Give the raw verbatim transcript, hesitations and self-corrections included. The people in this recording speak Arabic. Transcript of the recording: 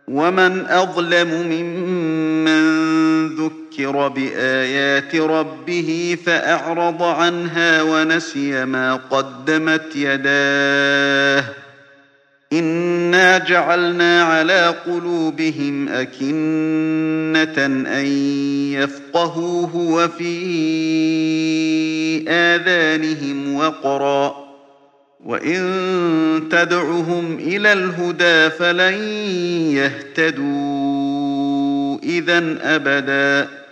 ومن أظلم ممن ذكر بآيات ربه فأعرض عنها ونسي ما قدمت يداه إنا جعلنا على قلوبهم أكنة أن يفقهوه وفي آذانهم وقرا وإن تدعهم إلى الهدى فلن يهتدوا إذا أبدا